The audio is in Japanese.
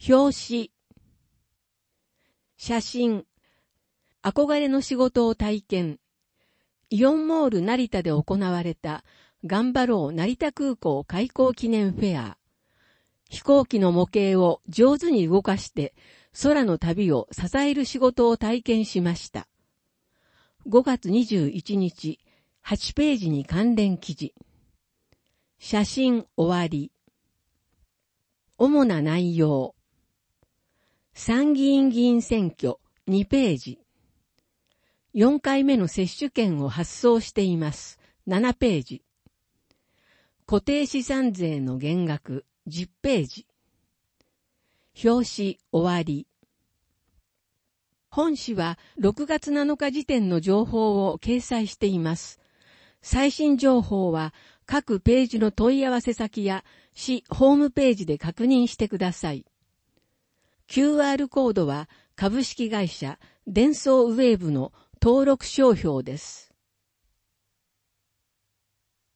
表紙。写真。憧れの仕事を体験。イオンモール成田で行われた頑張ろう成田空港開港記念フェア。飛行機の模型を上手に動かして空の旅を支える仕事を体験しました。5月21日、8ページに関連記事。写真終わり。主な内容。参議院議員選挙2ページ。4回目の接種券を発送しています。7ページ。固定資産税の減額10ページ。表紙終わり。本誌は6月7日時点の情報を掲載しています。最新情報は各ページの問い合わせ先や市ホームページで確認してください。QR コードは株式会社デンソーウェーブの登録商標です。